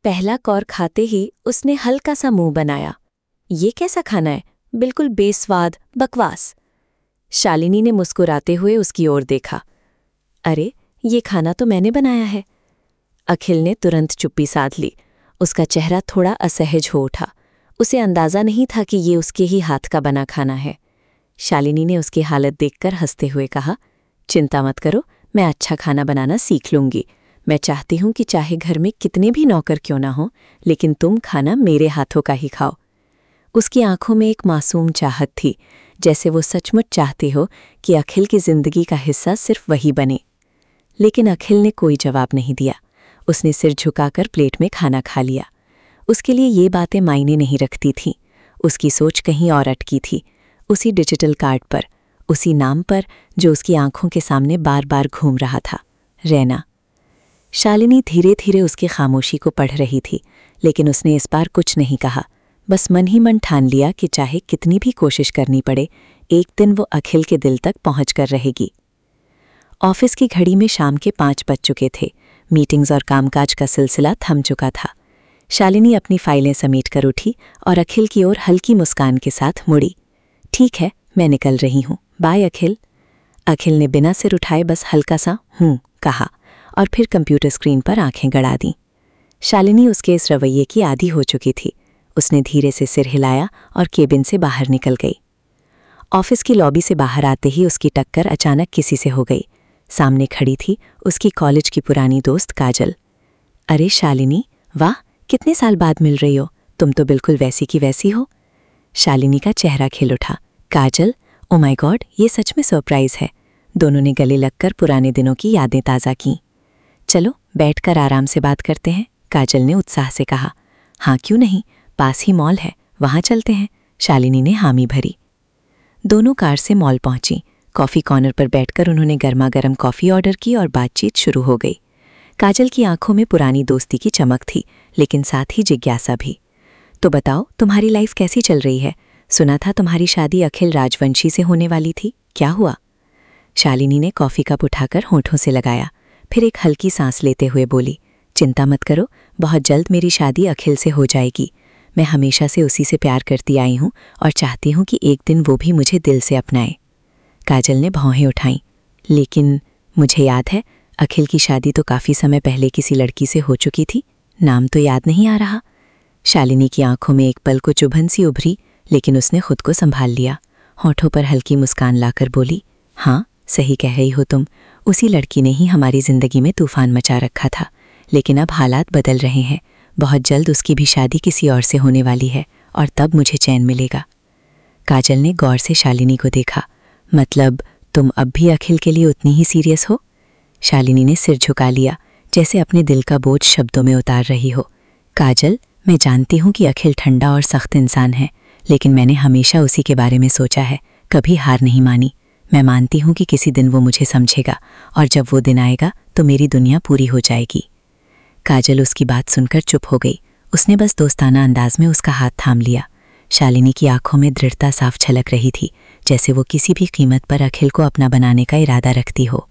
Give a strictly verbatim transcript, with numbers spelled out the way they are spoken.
पहला कौर खाते ही उसने हल्का सा मुंह बनाया। ये कैसा खाना है, बिल्कुल बेस्वाद, बकवास। शालिनी ने मुस्कुराते हुए उसकी ओर देखा। अरे, ये खाना तो मैंने बनाया है। अखिल ने तुरंत चुप्पी साध ली। उसका चेहरा थोड़ा असहज हो उठा। उसे अंदाज़ा नहीं था कि ये उसके ही हाथ का बना खाना है। शालिनी ने उसकी हालत देखकर हंसते हुए कहा, चिंता मत करो, मैं अच्छा खाना बनाना सीख लूंगी। मैं चाहती हूं कि चाहे घर में कितने भी नौकर क्यों ना हो, लेकिन तुम खाना मेरे हाथों का ही खाओ। उसकी आंखों में एक मासूम चाहत थी, जैसे वो सचमुच चाहती हो कि अखिल की जिंदगी का हिस्सा सिर्फ वही बने। लेकिन अखिल ने कोई जवाब नहीं दिया। उसने सिर झुकाकर प्लेट में खाना खा लिया। उसके लिए ये बातें मायने नहीं रखती थीं। उसकी सोच कहीं और अटकी थी, उसी डिजिटल कार्ड पर, उसी नाम पर जो उसकी आंखों के सामने बार बार घूम रहा था, रैना। शालिनी धीरे धीरे उसकी खामोशी को पढ़ रही थी, लेकिन उसने इस बार कुछ नहीं कहा। बस मन ही मन ठान लिया कि चाहे कितनी भी कोशिश करनी पड़े, एक दिन वो अखिल के दिल तक पहुंच कर रहेगी। ऑफिस की घड़ी में शाम के पाँच बज चुके थे। मीटिंग्स और कामकाज का सिलसिला थम चुका था। शालिनी अपनी फाइलें समेट कर उठी और अखिल की ओर हल्की मुस्कान के साथ मुड़ी। ठीक है, मैं निकल रही हूँ, बाय अखिल। अखिल ने बिना सिर उठाए बस हल्का सा हूँ कहा और फिर कंप्यूटर स्क्रीन पर आंखें गड़ा दीं। शालिनी उसके इस रवैये की आदी हो चुकी थी। उसने धीरे से सिर हिलाया और केबिन से बाहर निकल गई। ऑफिस की लॉबी से बाहर आते ही उसकी टक्कर अचानक किसी से हो गई। सामने खड़ी थी उसकी कॉलेज की पुरानी दोस्त काजल। अरे शालिनी, वाह, कितने साल बाद मिल रही हो, तुम तो बिल्कुल वैसी की वैसी हो। शालिनी का चेहरा खिल उठा। काजल, ओ माय गॉड, ये सच में सरप्राइज है। दोनों ने गले लगकर पुराने दिनों की यादें ताज़ा कीं। चलो बैठकर आराम से बात करते हैं, काजल ने उत्साह से कहा। हाँ क्यों नहीं, पास ही मॉल है, वहाँ चलते हैं, शालिनी ने हामी भरी। दोनों कार से मॉल पहुंची। कॉफ़ी कॉर्नर पर बैठकर उन्होंने गर्मा गर्म कॉफ़ी ऑर्डर की और बातचीत शुरू हो गई। काजल की आंखों में पुरानी दोस्ती की चमक थी, लेकिन साथ ही जिज्ञासा भी। तो बताओ, तुम्हारी लाइफ कैसी चल रही है? सुना था तुम्हारी शादी अखिल राजवंशी से होने वाली थी, क्या हुआ? शालिनी ने कॉफ़ी कप उठाकर होठों से लगाया, फिर एक हल्की सांस लेते हुए बोली, चिंता मत करो, बहुत जल्द मेरी शादी अखिल से हो जाएगी। मैं हमेशा से उसी से प्यार करती आई हूँ और चाहती हूँ कि एक दिन वो भी मुझे दिल से अपनाए। काजल ने भौहें उठाईं। लेकिन मुझे याद है, अखिल की शादी तो काफ़ी समय पहले किसी लड़की से हो चुकी थी, नाम तो याद नहीं आ रहा। शालिनी की आंखों में एक पल को चुभन सी उभरी, लेकिन उसने खुद को संभाल लिया। होठों पर हल्की मुस्कान लाकर बोली, हाँ सही कह रही हो तुम, उसी लड़की ने ही हमारी ज़िंदगी में तूफान मचा रखा था। लेकिन अब हालात बदल रहे हैं, बहुत जल्द उसकी भी शादी किसी और से होने वाली है और तब मुझे चैन मिलेगा। काजल ने गौर से शालिनी को देखा। मतलब तुम अब भी अखिल के लिए उतनी ही सीरियस हो? शालिनी ने सिर झुका लिया, जैसे अपने दिल का बोझ शब्दों में उतार रही हो। काजल, मैं जानती हूँ कि अखिल ठंडा और सख्त इंसान है, लेकिन मैंने हमेशा उसी के बारे में सोचा है, कभी हार नहीं मानी। मैं मानती हूँ कि किसी दिन वो मुझे समझेगा और जब वो दिन आएगा तो मेरी दुनिया पूरी हो जाएगी। काजल उसकी बात सुनकर चुप हो गई। उसने बस दोस्ताना अंदाज में उसका हाथ थाम लिया। शालिनी की आंखों में दृढ़ता साफ झलक रही थी, जैसे वो किसी भी कीमत पर अखिल को अपना बनाने का इरादा रखती हो।